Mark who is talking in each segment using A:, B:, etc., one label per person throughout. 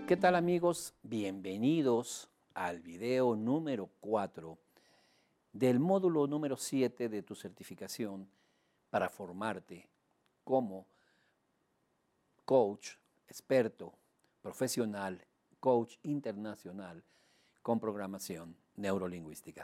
A: ¿Qué tal amigos? Bienvenidos al video número 4 del módulo número 7 de tu certificación para formarte como coach, experto, profesional, coach internacional con programación neurolingüística.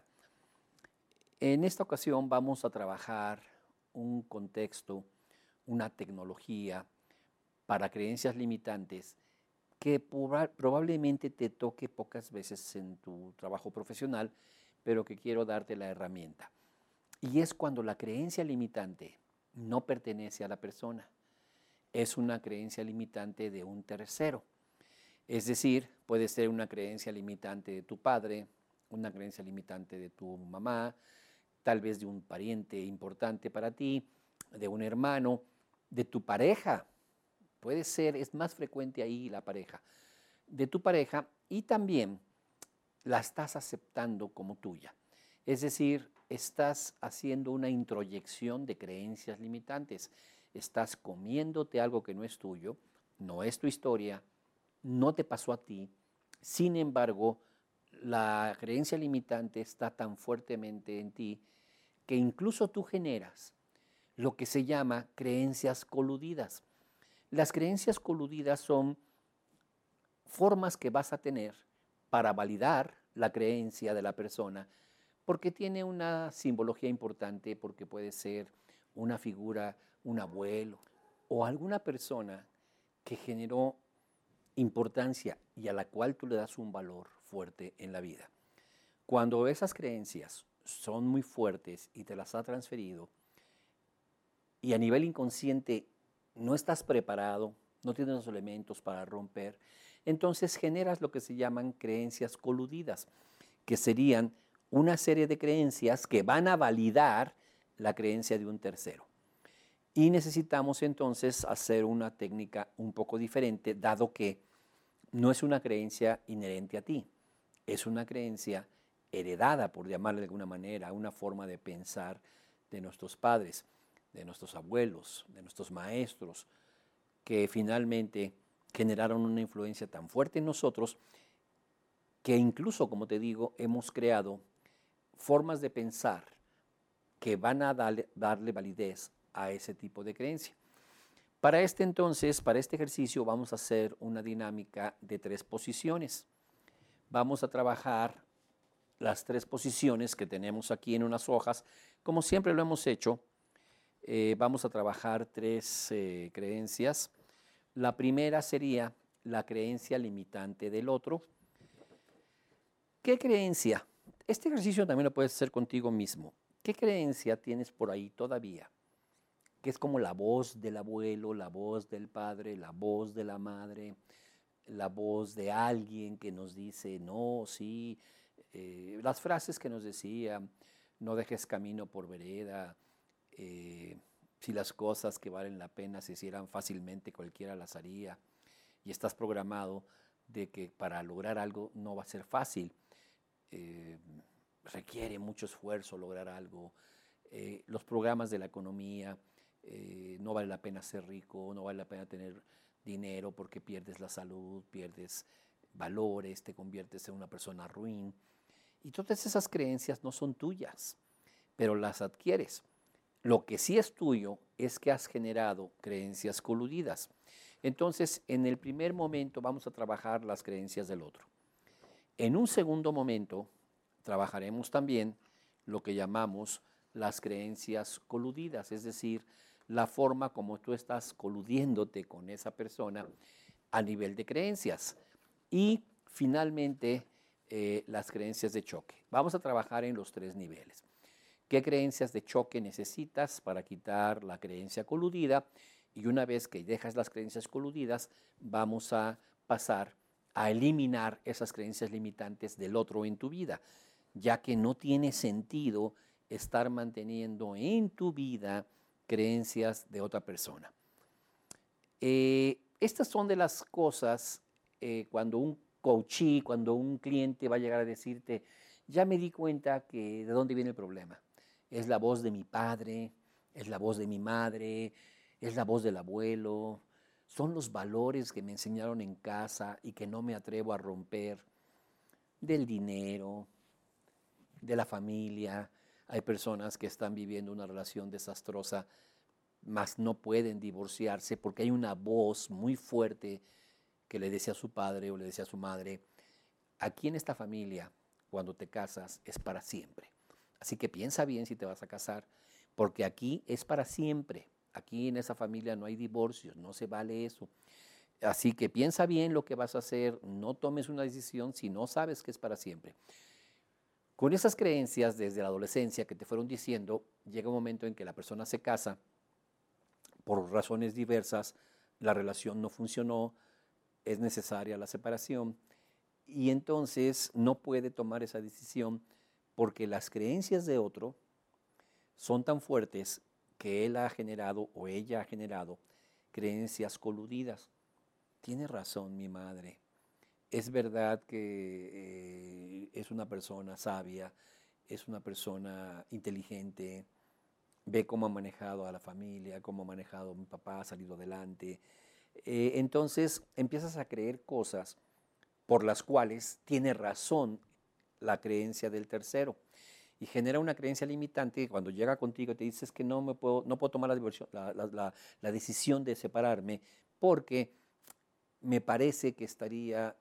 A: En esta ocasión vamos a trabajar un contexto, una tecnología para creencias limitantes que probablemente te toque pocas veces en tu trabajo profesional, pero que quiero darte la herramienta. Y es cuando la creencia limitante no pertenece a la persona, es una creencia limitante de un tercero. Es decir, puede ser una creencia limitante de tu padre, una creencia limitante de tu mamá, tal vez de un pariente importante para ti, de un hermano, de tu pareja. Puede ser, es más frecuente ahí la pareja, de tu pareja, y también la estás aceptando como tuya. Es decir, estás haciendo una introyección de creencias limitantes. Estás comiéndote algo que no es tuyo, no es tu historia, no te pasó a ti. Sin embargo, la creencia limitante está tan fuertemente en ti que incluso tú generas lo que se llama creencias coludidas. Las creencias coludidas son formas que vas a tener para validar la creencia de la persona, porque tiene una simbología importante, porque puede ser una figura, un abuelo o alguna persona que generó importancia y a la cual tú le das un valor fuerte en la vida. Cuando esas creencias son muy fuertes y te las ha transferido y a nivel inconsciente no estás preparado, no tienes los elementos para romper, entonces generas lo que se llaman creencias coludidas, que serían una serie de creencias que van a validar la creencia de un tercero. Y necesitamos entonces hacer una técnica un poco diferente, dado que no es una creencia inherente a ti, es una creencia heredada, por llamarle de alguna manera, una forma de pensar de nuestros padres, de nuestros abuelos, de nuestros maestros, que finalmente generaron una influencia tan fuerte en nosotros que incluso, como te digo, hemos creado formas de pensar que van a darle validez a ese tipo de creencia. Para este ejercicio vamos a hacer una dinámica de 3 posiciones. Vamos a trabajar las 3 posiciones que tenemos aquí en unas hojas, como siempre lo hemos hecho. Vamos a trabajar 3 creencias. La primera sería la creencia limitante del otro. ¿Qué creencia? Este ejercicio también lo puedes hacer contigo mismo. ¿Qué creencia tienes por ahí todavía? Que es como la voz del abuelo, la voz del padre, la voz de la madre, la voz de alguien que nos dice, no, sí, las frases que nos decía, no dejes camino por vereda, si las cosas que valen la pena se hicieran fácilmente, cualquiera las haría, y estás programado de que para lograr algo no va a ser fácil, requiere mucho esfuerzo lograr algo, los programas de la economía, no vale la pena ser rico, no vale la pena tener dinero porque pierdes la salud, pierdes valores, te conviertes en una persona ruin. Y todas esas creencias no son tuyas, pero las adquieres. Lo que sí es tuyo es que has generado creencias coludidas. Entonces, en el primer momento vamos a trabajar las creencias del otro. En un segundo momento, trabajaremos también lo que llamamos las creencias coludidas, es decir, la forma como tú estás coludiéndote con esa persona a nivel de creencias. Y finalmente, las creencias de choque. Vamos a trabajar en los 3 niveles. ¿Qué creencias de choque necesitas para quitar la creencia coludida? Y una vez que dejas las creencias coludidas, vamos a pasar a eliminar esas creencias limitantes del otro en tu vida, ya que no tiene sentido estar manteniendo en tu vida creencias de otra persona. Estas son de las cosas cuando un coachee, cuando un cliente va a llegar a decirte, ya me di cuenta que de dónde viene el problema. Es la voz de mi padre, es la voz de mi madre, es la voz del abuelo, son los valores que me enseñaron en casa y que no me atrevo a romper, del dinero, de la familia. Hay personas que están viviendo una relación desastrosa, mas no pueden divorciarse porque hay una voz muy fuerte que le decía a su padre o le decía a su madre: aquí en esta familia, cuando te casas, es para siempre. Así que piensa bien si te vas a casar, porque aquí es para siempre. Aquí en esa familia no hay divorcios, no se vale eso. Así que piensa bien lo que vas a hacer, no tomes una decisión si no sabes que es para siempre. Con esas creencias desde la adolescencia que te fueron diciendo, llega un momento en que la persona se casa, por razones diversas, la relación no funcionó, es necesaria la separación y entonces no puede tomar esa decisión porque las creencias de otro son tan fuertes que él ha generado o ella ha generado creencias coludidas. Tiene razón mi madre. Es verdad que es una persona sabia, es una persona inteligente, ve cómo ha manejado a la familia, cómo ha manejado a mi papá, ha salido adelante. Entonces empiezas a creer cosas por las cuales tiene razón la creencia del tercero y genera una creencia limitante que cuando llega contigo y te dices que no puedo tomar la decisión de separarme porque me parece que estaría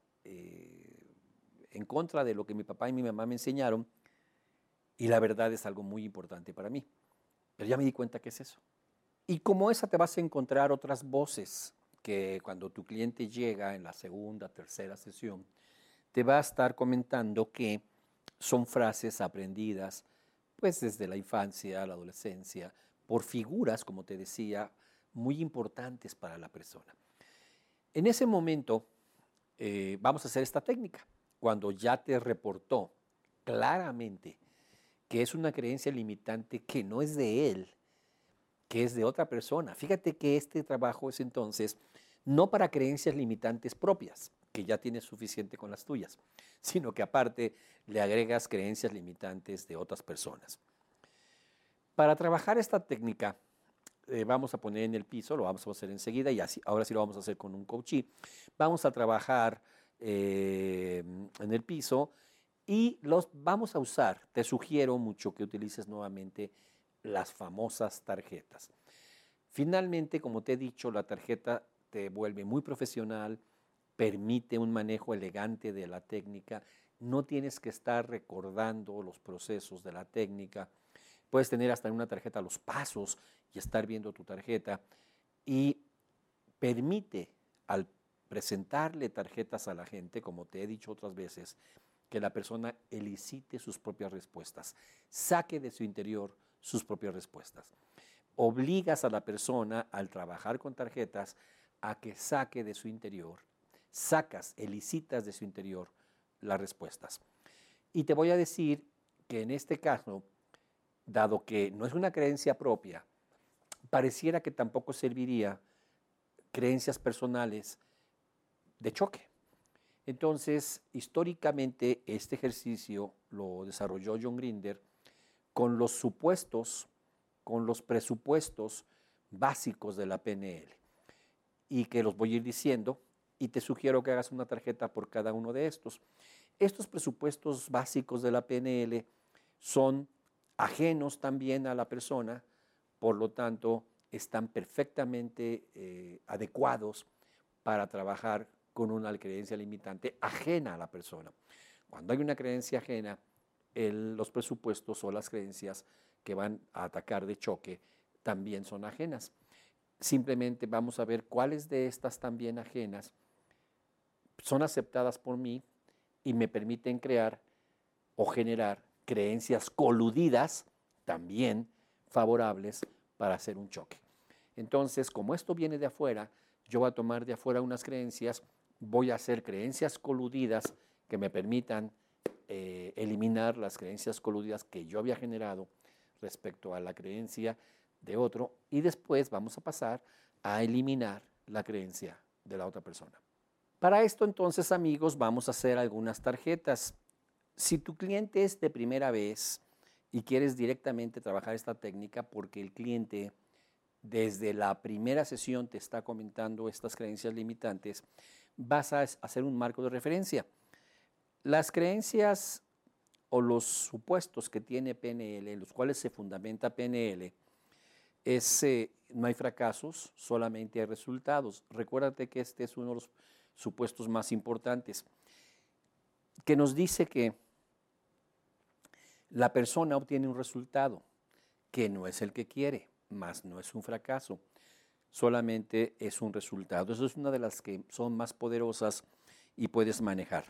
A: en contra de lo que mi papá y mi mamá me enseñaron y la verdad es algo muy importante para mí. Pero ya me di cuenta que es eso. Y como esa te vas a encontrar otras voces que cuando tu cliente llega en la segunda, tercera sesión, te va a estar comentando que son frases aprendidas pues desde la infancia, la adolescencia, por figuras, como te decía, muy importantes para la persona. En ese momento vamos a hacer esta técnica. Cuando ya te reportó claramente que es una creencia limitante que no es de él, que es de otra persona. Fíjate que este trabajo es entonces no para creencias limitantes propias, que ya tienes suficiente con las tuyas, sino que aparte le agregas creencias limitantes de otras personas. Para trabajar esta técnica, vamos a poner en el piso, lo vamos a hacer enseguida y así, ahora sí lo vamos a hacer con un coachee. Vamos a trabajar en el piso y los vamos a usar. Te sugiero mucho que utilices nuevamente las famosas tarjetas. Finalmente, como te he dicho, la tarjeta te vuelve muy profesional, permite un manejo elegante de la técnica, no tienes que estar recordando los procesos de la técnica, puedes tener hasta en una tarjeta los pasos y estar viendo tu tarjeta y permite al presentarle tarjetas a la gente, como te he dicho otras veces, que la persona elicite sus propias respuestas, saque de su interior sus propias respuestas. Obligas a la persona al trabajar con tarjetas a que saque de su interior, elicitas de su interior las respuestas. Y te voy a decir que en este caso, dado que no es una creencia propia, pareciera que tampoco serviría creencias personales de choque. Entonces, históricamente, este ejercicio lo desarrolló John Grinder con los supuestos, con los presupuestos básicos de la PNL y que los voy a ir diciendo y te sugiero que hagas una tarjeta por cada uno de estos. Estos presupuestos básicos de la PNL son ajenos también a la persona, por lo tanto, están perfectamente adecuados para trabajar con una creencia limitante ajena a la persona. Cuando hay una creencia ajena, los presupuestos o las creencias que van a atacar de choque también son ajenas. Simplemente vamos a ver cuáles de estas también ajenas son aceptadas por mí y me permiten crear o generar creencias coludidas también favorables para hacer un choque. Entonces, como esto viene de afuera, yo voy a tomar de afuera unas creencias, voy a hacer creencias coludidas que me permitan eliminar las creencias coludidas que yo había generado respecto a la creencia de otro y después vamos a pasar a eliminar la creencia de la otra persona. Para esto entonces, amigos, vamos a hacer algunas tarjetas. Si tu cliente es de primera vez y quieres directamente trabajar esta técnica porque el cliente desde la primera sesión te está comentando estas creencias limitantes, vas a hacer un marco de referencia. Las creencias o los supuestos que tiene PNL, en los cuales se fundamenta PNL, es no hay fracasos, solamente hay resultados. Recuérdate que este es uno de los supuestos más importantes, que nos dice que la persona obtiene un resultado que no es el que quiere, más no es un fracaso, solamente es un resultado. Eso es una de las que son más poderosas y puedes manejar.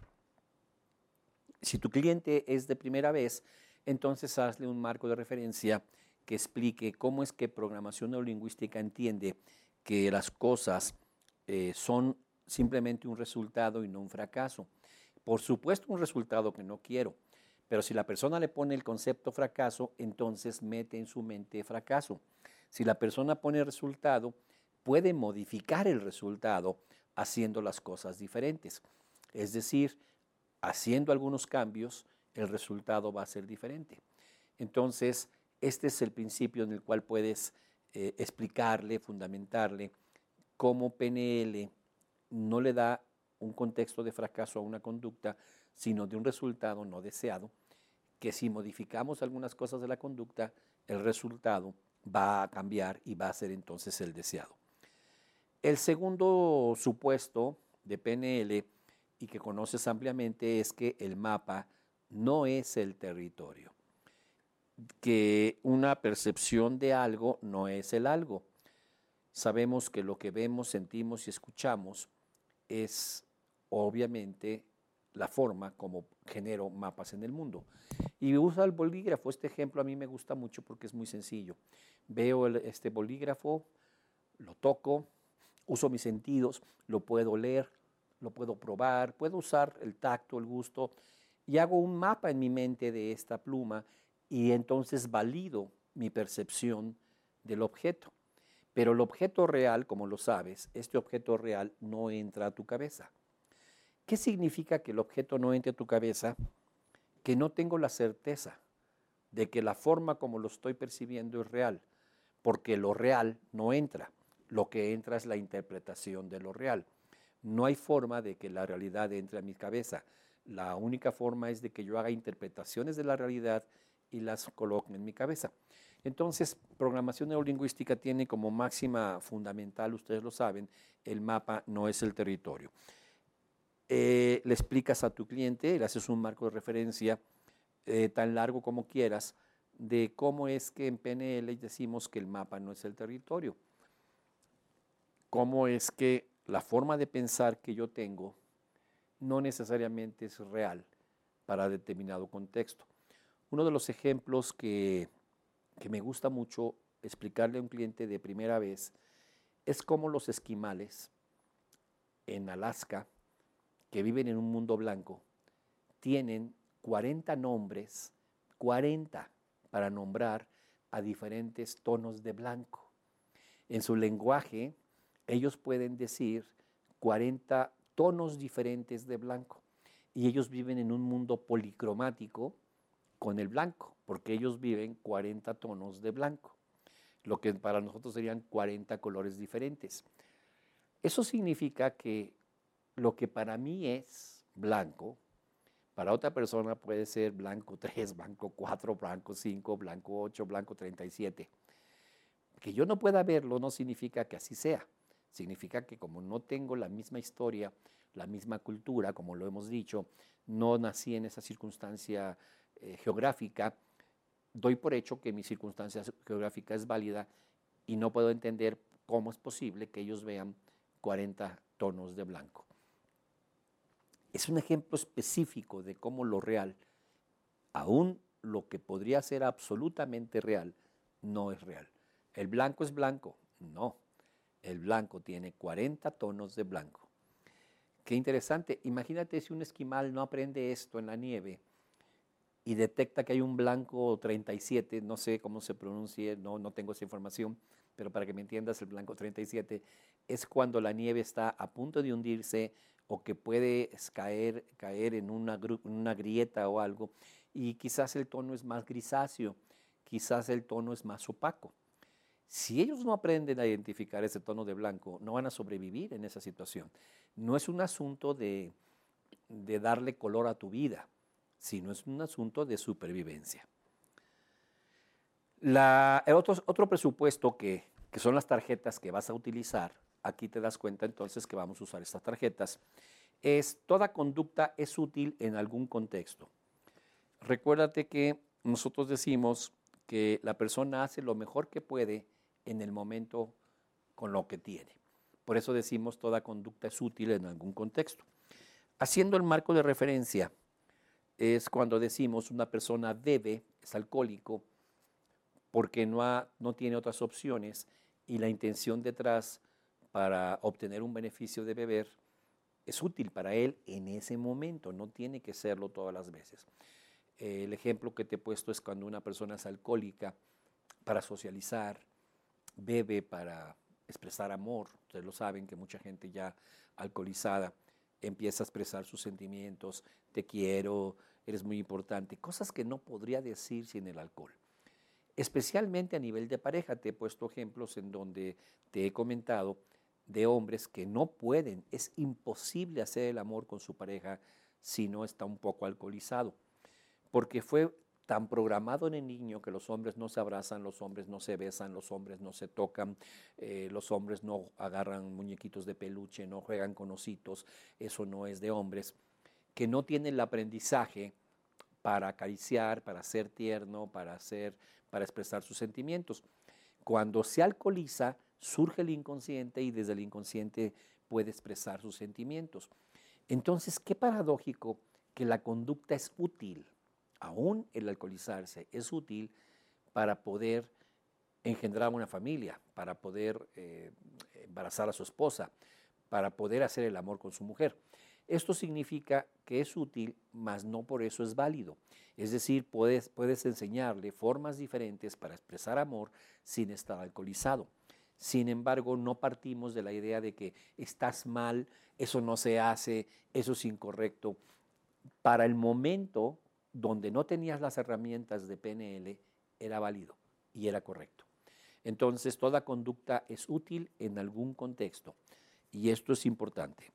A: Si tu cliente es de primera vez, entonces hazle un marco de referencia que explique cómo es que programación neurolingüística entiende que las cosas son simplemente un resultado y no un fracaso. Por supuesto, un resultado que no quiero, pero si la persona le pone el concepto fracaso, entonces mete en su mente fracaso. Si la persona pone resultado, puede modificar el resultado haciendo las cosas diferentes. Es decir, haciendo algunos cambios, el resultado va a ser diferente. Entonces, este es el principio en el cual puedes explicarle, fundamentarle cómo PNL no le da un contexto de fracaso a una conducta, sino de un resultado no deseado, que si modificamos algunas cosas de la conducta, el resultado va a cambiar y va a ser entonces el deseado. El segundo supuesto de PNL y que conoces ampliamente es que el mapa no es el territorio, que una percepción de algo no es el algo. Sabemos que lo que vemos, sentimos y escuchamos es obviamente la forma como genero mapas en el mundo. Y usa el bolígrafo. Este ejemplo a mí me gusta mucho porque es muy sencillo. Veo este bolígrafo, lo toco, uso mis sentidos, lo puedo leer, lo puedo probar, puedo usar el tacto, el gusto, y hago un mapa en mi mente de esta pluma y entonces valido mi percepción del objeto. Pero el objeto real, como lo sabes, este objeto real no entra a tu cabeza. ¿Qué significa que el objeto no entre a tu cabeza? Que no tengo la certeza de que la forma como lo estoy percibiendo es real, porque lo real no entra. Lo que entra es la interpretación de lo real. No hay forma de que la realidad entre a mi cabeza. La única forma es de que yo haga interpretaciones de la realidad y las coloque en mi cabeza. Entonces, programación neurolingüística tiene como máxima fundamental, ustedes lo saben, el mapa no es el territorio. Le explicas a tu cliente, le haces un marco de referencia tan largo como quieras, de cómo es que en PNL decimos que el mapa no es el territorio. Cómo es que la forma de pensar que yo tengo no necesariamente es real para determinado contexto. Uno de los ejemplos que me gusta mucho explicarle a un cliente de primera vez es cómo los esquimales en Alaska, que viven en un mundo blanco, tienen 40 nombres, 40 para nombrar a diferentes tonos de blanco. En su lenguaje, ellos pueden decir 40 tonos diferentes de blanco y ellos viven en un mundo policromático con el blanco, porque ellos viven 40 tonos de blanco, lo que para nosotros serían 40 colores diferentes. Eso significa que lo que para mí es blanco, para otra persona puede ser blanco 3, blanco 4, blanco 5, blanco 8, blanco 37. Que yo no pueda verlo no significa que así sea. Significa que como no tengo la misma historia, la misma cultura, como lo hemos dicho, no nací en esa circunstancia geográfica, doy por hecho que mi circunstancia geográfica es válida y no puedo entender cómo es posible que ellos vean 40 tonos de blanco. Es un ejemplo específico de cómo lo real, aún lo que podría ser absolutamente real, no es real. ¿El blanco es blanco? No. El blanco tiene 40 tonos de blanco. Qué interesante. Imagínate si un esquimal no aprende esto en la nieve y detecta que hay un blanco 37, no sé cómo se pronuncie, no tengo esa información, pero para que me entiendas, el blanco 37 es cuando la nieve está a punto de hundirse o que puede caer en una grieta o algo, y quizás el tono es más grisáceo, quizás el tono es más opaco. Si ellos no aprenden a identificar ese tono de blanco, no van a sobrevivir en esa situación. No es un asunto de darle color a tu vida, sino es un asunto de supervivencia. El otro presupuesto que son las tarjetas que vas a utilizar, aquí te das cuenta entonces que vamos a usar estas tarjetas, es toda conducta es útil en algún contexto. Recuérdate que nosotros decimos que la persona hace lo mejor que puede en el momento con lo que tiene. Por eso decimos toda conducta es útil en algún contexto. Haciendo el marco de referencia es cuando decimos una persona bebe, es alcohólico, porque no tiene otras opciones y la intención detrás para obtener un beneficio de beber es útil para él en ese momento, no tiene que serlo todas las veces. El ejemplo que te he puesto es cuando una persona es alcohólica para socializar, bebe para expresar amor. Ustedes lo saben que mucha gente ya alcoholizada empieza a expresar sus sentimientos, te quiero, eres muy importante, cosas que no podría decir sin el alcohol. Especialmente a nivel de pareja, te he puesto ejemplos en donde te he comentado de hombres que no pueden, es imposible hacer el amor con su pareja si no está un poco alcoholizado, porque fue tan programado en el niño que los hombres no se abrazan, los hombres no se besan, los hombres no se tocan, los hombres no agarran muñequitos de peluche, no juegan con ositos, eso no es de hombres, que no tienen el aprendizaje para acariciar, para ser tierno, para expresar sus sentimientos. Cuando se alcoholiza, surge el inconsciente y desde el inconsciente puede expresar sus sentimientos. Entonces, qué paradójico que la conducta es útil, aún el alcoholizarse es útil para poder engendrar una familia, para poder embarazar a su esposa, para poder hacer el amor con su mujer. Esto significa que es útil, mas no por eso es válido. Es decir, puedes enseñarle formas diferentes para expresar amor sin estar alcoholizado. Sin embargo, no partimos de la idea de que estás mal, eso no se hace, eso es incorrecto. Para el momento donde no tenías las herramientas de PNL, era válido y era correcto. Entonces, toda conducta es útil en algún contexto y esto es importante.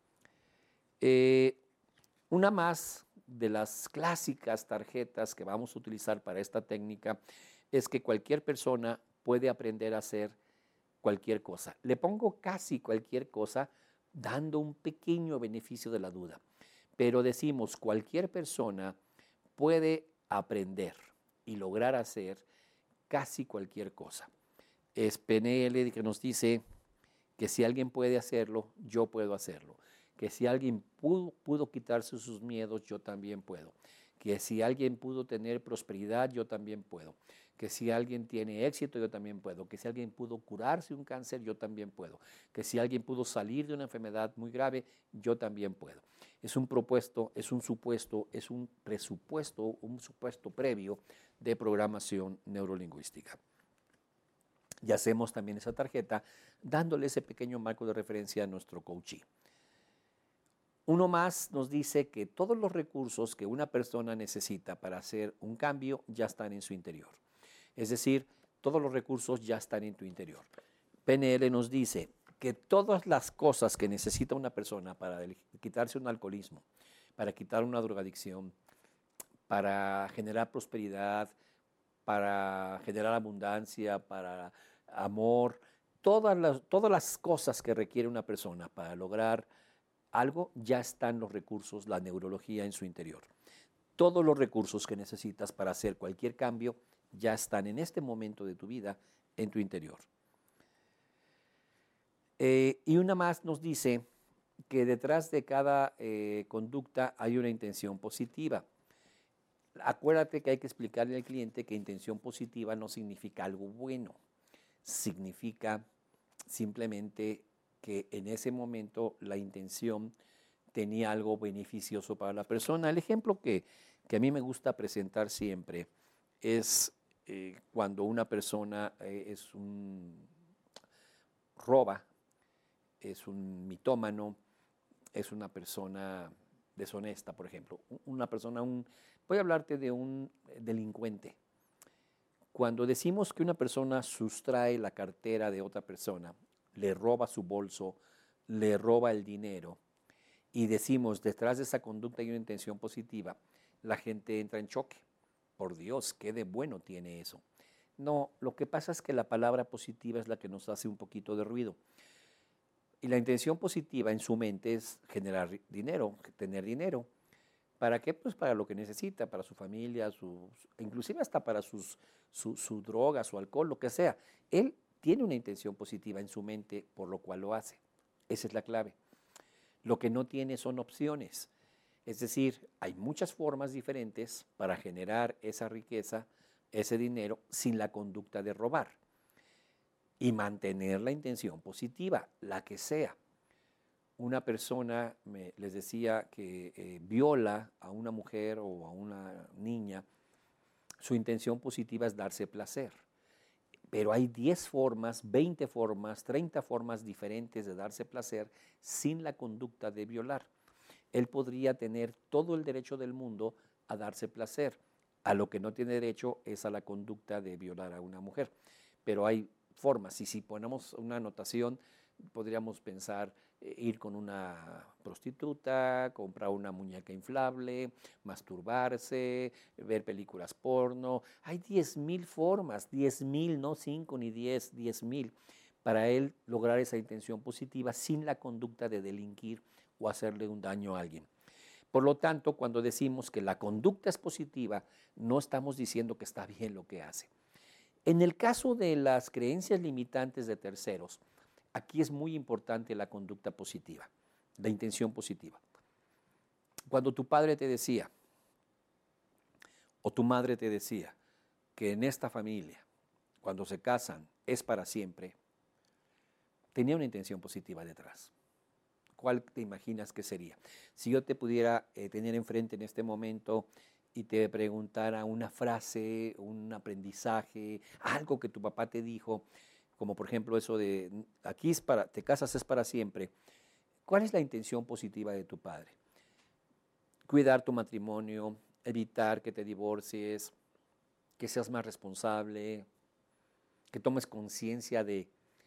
A: Una más de las clásicas tarjetas que vamos a utilizar para esta técnica es que cualquier persona puede aprender a hacer cualquier cosa. Le pongo casi cualquier cosa dando un pequeño beneficio de la duda, pero decimos cualquier persona puede aprender y lograr hacer casi cualquier cosa. Es PNL que nos dice que si alguien puede hacerlo, yo puedo hacerlo. Que si alguien pudo quitarse sus miedos, yo también puedo. Que si alguien pudo tener prosperidad, yo también puedo. Que si alguien tiene éxito, yo también puedo. Que si alguien pudo curarse un cáncer, yo también puedo. Que si alguien pudo salir de una enfermedad muy grave, yo también puedo. Es un propuesto, es un supuesto, es un presupuesto, un supuesto previo de programación neurolingüística. Y hacemos también esa tarjeta dándole ese pequeño marco de referencia a nuestro coachee. Uno más nos dice que todos los recursos que una persona necesita para hacer un cambio ya están en su interior. Es decir, todos los recursos ya están en tu interior. PNL nos dice que todas las cosas que necesita una persona para quitarse un alcoholismo, para quitar una drogadicción, para generar prosperidad, para generar abundancia, para amor, todas las cosas que requiere una persona para lograr algo, ya están los recursos, la neurología en su interior. Todos los recursos que necesitas para hacer cualquier cambio ya están en este momento de tu vida en tu interior. Y una más nos dice que detrás de cada conducta hay una intención positiva. Acuérdate que hay que explicarle al cliente que intención positiva no significa algo bueno, significa simplemente que en ese momento la intención tenía algo beneficioso para la persona. El ejemplo que a mí me gusta presentar siempre es cuando una persona roba, es un mitómano, es una persona deshonesta, por ejemplo. Voy a hablarte de un delincuente Cuando decimos que una persona sustrae la cartera de otra persona, le roba su bolso, le roba el dinero, y decimos detrás de esa conducta hay una intención positiva, la gente entra en choque. Por Dios, ¿qué de bueno tiene eso? No, lo que pasa es que la palabra positiva es la que nos hace un poquito de ruido. Y la intención positiva en su mente es generar dinero, tener dinero. ¿Para qué? Pues para lo que necesita, para su familia, inclusive hasta para su droga, su alcohol, lo que sea. Él tiene una intención positiva en su mente, por lo cual lo hace. Esa es la clave. Lo que no tiene son opciones. Es decir, hay muchas formas diferentes para generar esa riqueza, ese dinero, sin la conducta de robar. Y mantener la intención positiva, la que sea. Una persona, les decía, que viola a una mujer o a una niña, su intención positiva es darse placer. Pero hay 10 formas, 20 formas, 30 formas diferentes de darse placer sin la conducta de violar. Él podría tener todo el derecho del mundo a darse placer. A lo que no tiene derecho es a la conducta de violar a una mujer. Pero hay formas, y si ponemos una anotación, podríamos pensar ir con una prostituta, comprar una muñeca inflable, masturbarse, ver películas porno. Hay 10,000 formas, 10,000, no 5 ni 10, 10,000, para él lograr esa intención positiva sin la conducta de delinquir o hacerle un daño a alguien. Por lo tanto, cuando decimos que la conducta es positiva, no estamos diciendo que está bien lo que hace. En el caso de las creencias limitantes de terceros, aquí es muy importante la conducta positiva, la intención positiva. Cuando tu padre te decía, o tu madre te decía, que en esta familia, cuando se casan, es para siempre, tenía una intención positiva detrás. ¿Cuál te imaginas que sería? Si yo te pudiera tener enfrente en este momento y te preguntara una frase, un aprendizaje, algo que tu papá te dijo, como por ejemplo eso de aquí es para, te casas es para siempre. ¿Cuál es la intención positiva de tu padre? Cuidar tu matrimonio, evitar que te divorcies, que seas más responsable, que tomes conciencia de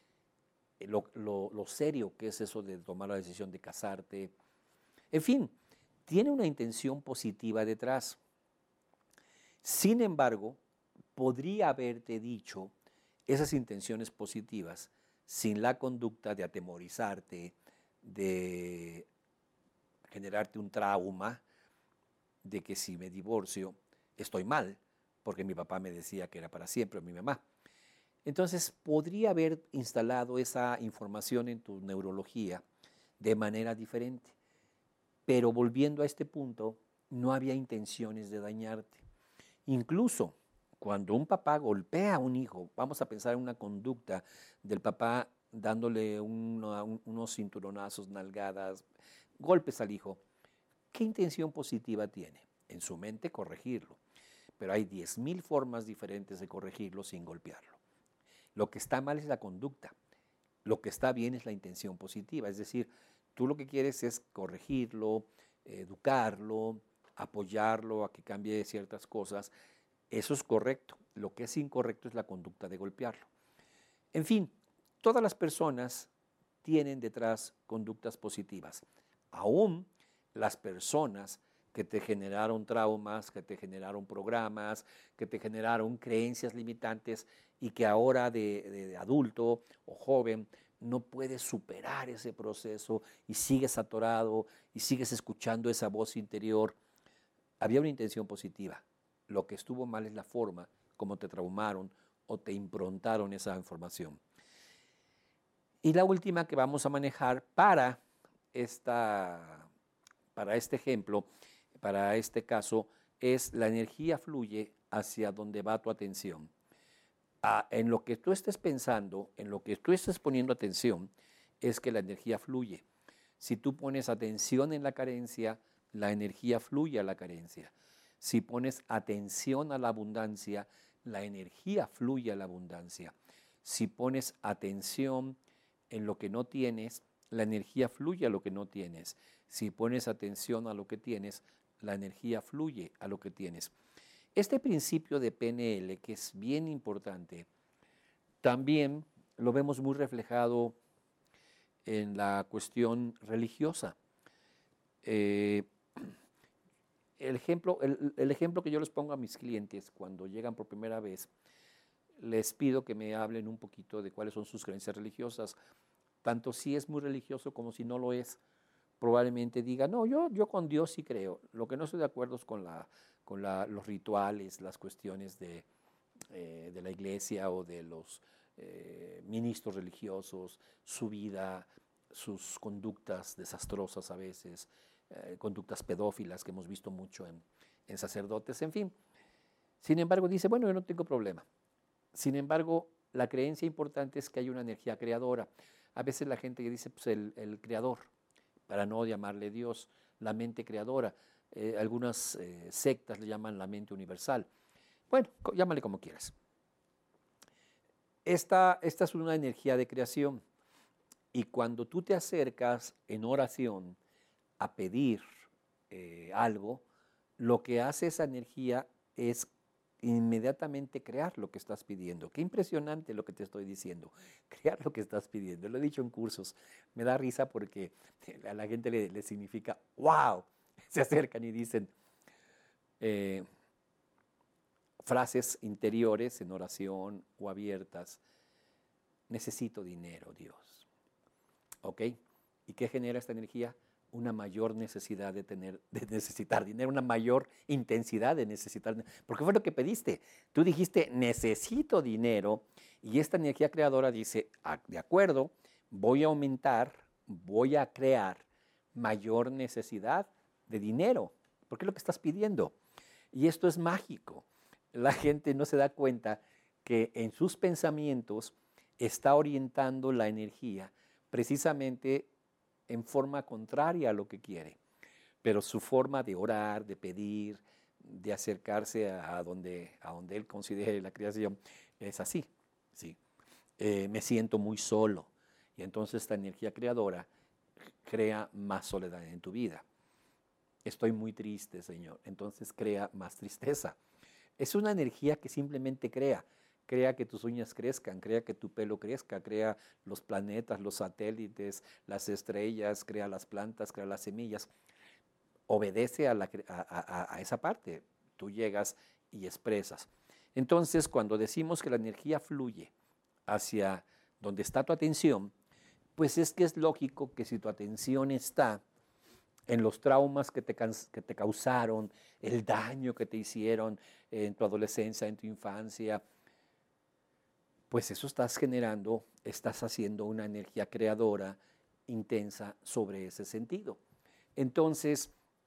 A: lo serio que es eso de tomar la decisión de casarte. En fin, tiene una intención positiva detrás. Sin embargo, podría haberte dicho esas intenciones positivas sin la conducta de atemorizarte, de generarte un trauma, de que si me divorcio estoy mal, porque mi papá me decía que era para siempre, o mi mamá. Entonces, podría haber instalado esa información en tu neurología de manera diferente. Pero volviendo a este punto, no había intenciones de dañarte. Incluso cuando un papá golpea a un hijo, vamos a pensar en una conducta del papá dándole unos cinturonazos, nalgadas, golpes al hijo, ¿qué intención positiva tiene? En su mente corregirlo. Pero hay 10,000 formas diferentes de corregirlo sin golpearlo. Lo que está mal es la conducta. Lo que está bien es la intención positiva. Es decir, tú lo que quieres es corregirlo, educarlo, apoyarlo a que cambie ciertas cosas. Eso es correcto. Lo que es incorrecto es la conducta de golpearlo. En fin, todas las personas tienen detrás conductas positivas. Aún las personas que te generaron traumas, que te generaron programas, que te generaron creencias limitantes y que ahora de adulto o joven no puedes superar ese proceso y sigues atorado y sigues escuchando esa voz interior. Había una intención positiva. Lo que estuvo mal es la forma como te traumaron o te improntaron esa información. Y la última que vamos a manejar para este ejemplo, para este caso, es la energía fluye hacia donde va tu atención. En lo que tú estés pensando, en lo que tú estés poniendo atención, es que la energía fluye. Si tú pones atención en la carencia, la energía fluye a la carencia. Si pones atención a la abundancia, la energía fluye a la abundancia. Si pones atención en lo que no tienes, la energía fluye a lo que no tienes. Si pones atención a lo que tienes, la energía fluye a lo que tienes. Este principio de PNL, que es bien importante, también lo vemos muy reflejado en la cuestión religiosa. Eh, el ejemplo que yo les pongo a mis clientes cuando llegan por primera vez, les pido que me hablen un poquito de cuáles son sus creencias religiosas, tanto si es muy religioso como si no lo es. Probablemente diga, no, yo con Dios sí creo. Lo que no estoy de acuerdo es con los rituales, las cuestiones de la iglesia o de los ministros religiosos, su vida, sus conductas desastrosas a veces, conductas pedófilas que hemos visto mucho en sacerdotes, en fin. Sin embargo, dice, bueno, yo no tengo problema. Sin embargo, la creencia importante es que hay una energía creadora. A veces la gente dice, pues el creador, para no llamarle Dios, la mente creadora. Algunas sectas le llaman la mente universal. Bueno, llámale como quieras. Esta es una energía de creación y cuando tú te acercas en oración a pedir algo, lo que hace esa energía es inmediatamente crear lo que estás pidiendo. Qué impresionante lo que te estoy diciendo, crear lo que estás pidiendo. Lo he dicho en cursos, me da risa porque a la gente le significa, wow, se acercan y dicen frases interiores en oración o abiertas, necesito dinero, Dios. ¿Ok? ¿Y qué genera esta energía? Una mayor necesidad de necesitar dinero, una mayor intensidad de necesitar dinero. Porque fue lo que pediste. Tú dijiste, necesito dinero, y esta energía creadora dice, de acuerdo, voy a aumentar, voy a crear mayor necesidad de dinero, porque es lo que estás pidiendo. Y esto es mágico. La gente no se da cuenta que en sus pensamientos está orientando la energía precisamente en forma contraria a lo que quiere. Pero su forma de orar, de pedir, de acercarse a donde él considere la creación, es así. ¿Sí? Me siento muy solo. Y entonces esta energía creadora crea más soledad en tu vida. Estoy muy triste, Señor. Entonces crea más tristeza. Es una energía que simplemente crea. Crea que tus uñas crezcan, crea que tu pelo crezca, crea los planetas, los satélites, las estrellas, crea las plantas, crea las semillas. Obedece a esa parte. Tú llegas y expresas. Entonces, cuando decimos que la energía fluye hacia donde está tu atención, pues es que es lógico que si tu atención está en los traumas que te causaron, el daño que te hicieron en tu adolescencia, en tu infancia, pues eso estás generando, estás haciendo una energía creadora intensa sobre ese sentido. Entonces,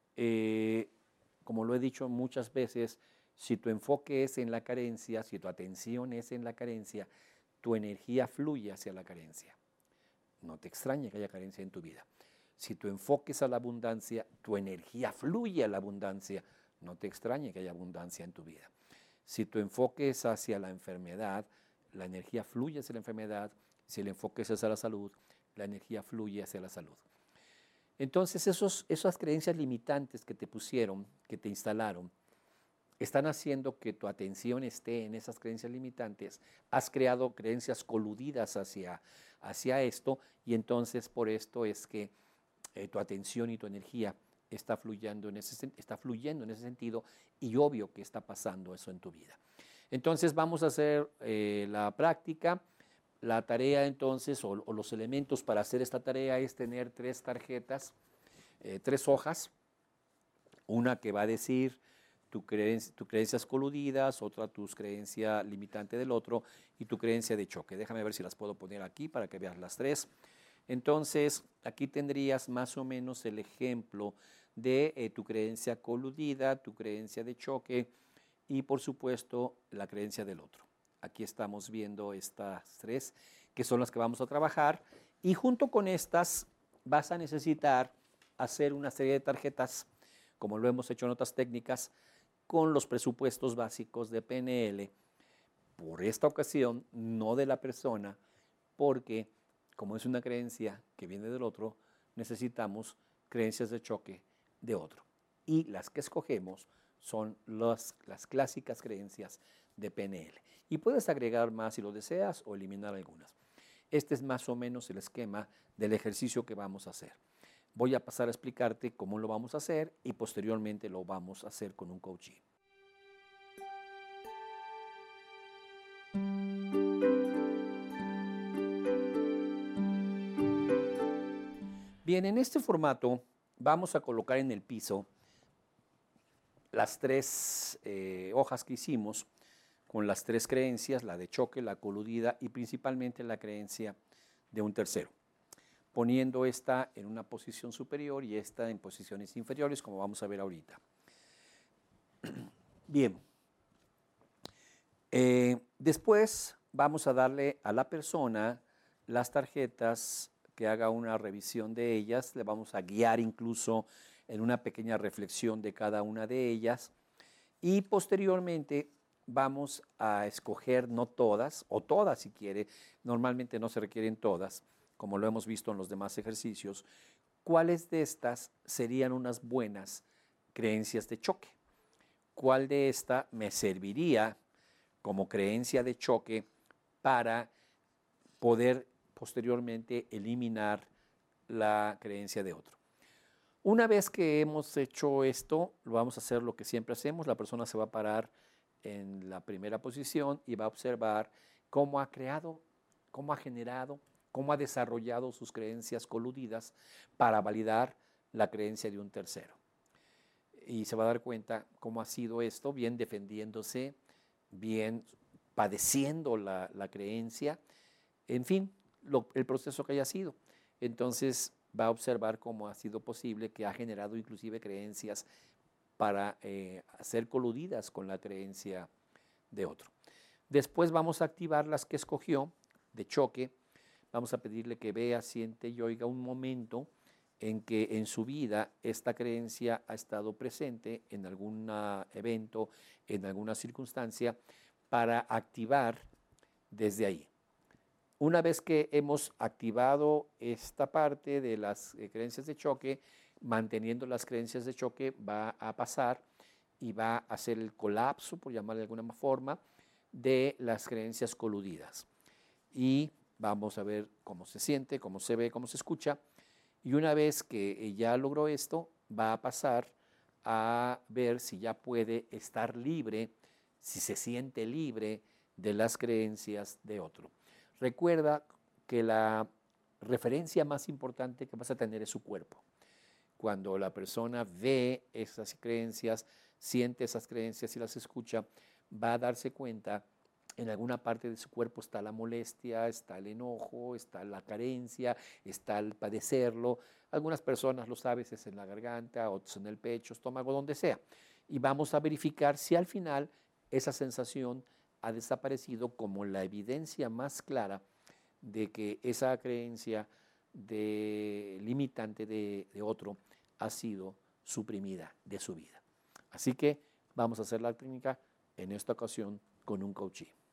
A: como lo he dicho muchas veces, si tu enfoque es en la carencia, si tu atención es en la carencia, tu energía fluye hacia la carencia. No te extrañe que haya carencia en tu vida. Si tu enfoque es a la abundancia, tu energía fluye a la abundancia. No te extrañe que haya abundancia en tu vida. Si tu enfoque es hacia la enfermedad, la energía fluye hacia la enfermedad. Si el enfoque es hacia la salud, la energía fluye hacia la salud. Entonces, esas creencias limitantes que te pusieron, que te instalaron, están haciendo que tu atención esté en esas creencias limitantes. Has creado creencias coludidas hacia esto, y entonces por esto es que tu atención y tu energía está fluyendo en ese sentido, y obvio que está pasando eso en tu vida. Entonces vamos a hacer la práctica. La tarea entonces, o los elementos para hacer esta tarea, es tener 3 tarjetas, 3 hojas, una que va a decir tus creencias coludidas, otra tus creencias limitante del otro y tu creencia de choque. Déjame ver si las puedo poner aquí para que veas las 3. Entonces, aquí tendrías más o menos el ejemplo de tu creencia coludida, tu creencia de choque y, por supuesto, la creencia del otro. Aquí estamos viendo estas 3, que son las que vamos a trabajar. Y junto con estas vas a necesitar hacer una serie de tarjetas, como lo hemos hecho en otras técnicas, con los presupuestos básicos de PNL. Por esta ocasión, no de la persona, porque como es una creencia que viene del otro, necesitamos creencias de choque de otro. Y las que escogemos son las clásicas creencias de PNL. Y puedes agregar más si lo deseas o eliminar algunas. Este es más o menos el esquema del ejercicio que vamos a hacer. Voy a pasar a explicarte cómo lo vamos a hacer y posteriormente lo vamos a hacer con un coachee. Bien, en este formato vamos a colocar en el piso las tres hojas que hicimos con las tres creencias, la de choque, la coludida y principalmente la creencia de un tercero, poniendo esta en una posición superior y esta en posiciones inferiores, como vamos a ver ahorita. Bien, después vamos a darle a la persona las tarjetas, que haga una revisión de ellas, le vamos a guiar incluso en una pequeña reflexión de cada una de ellas y posteriormente vamos a escoger, no todas, o todas si quiere, normalmente no se requieren todas, como lo hemos visto en los demás ejercicios, cuáles de estas serían unas buenas creencias de choque. ¿Cuál de esta me serviría como creencia de choque para poder posteriormente eliminar la creencia de otro? Una vez que hemos hecho esto, lo vamos a hacer lo que siempre hacemos. La persona se va a parar en la primera posición y va a observar cómo ha creado, cómo ha generado, cómo ha desarrollado sus creencias coludidas para validar la creencia de un tercero. Y se va a dar cuenta cómo ha sido esto, bien defendiéndose, bien padeciendo la creencia, en fin, el proceso que haya sido. Entonces va a observar cómo ha sido posible que ha generado inclusive creencias para ser coludidas con la creencia de otro. Después vamos a activar las que escogió de choque. Vamos a pedirle que vea, siente y oiga un momento en que en su vida esta creencia ha estado presente en algún evento, en alguna circunstancia, para activar desde ahí. Una vez que hemos activado esta parte de las creencias de choque, manteniendo las creencias de choque, va a pasar y va a hacer el colapso, por llamarle de alguna forma, de las creencias coludidas. Y vamos a ver cómo se siente, cómo se ve, cómo se escucha. Y una vez que ya logró esto, va a pasar a ver si ya puede estar libre, si se siente libre de las creencias de otro. Recuerda que la referencia más importante que vas a tener es su cuerpo. Cuando la persona ve esas creencias, siente esas creencias y las escucha, va a darse cuenta en alguna parte de su cuerpo está la molestia, está el enojo, está la carencia, está el padecerlo. Algunas personas lo saben, es en la garganta, otros en el pecho, estómago, donde sea. Y vamos a verificar si al final esa sensación ha desaparecido como la evidencia más clara de que esa creencia limitante de otro ha sido suprimida de su vida. Así que vamos a hacer la técnica en esta ocasión con un coachee.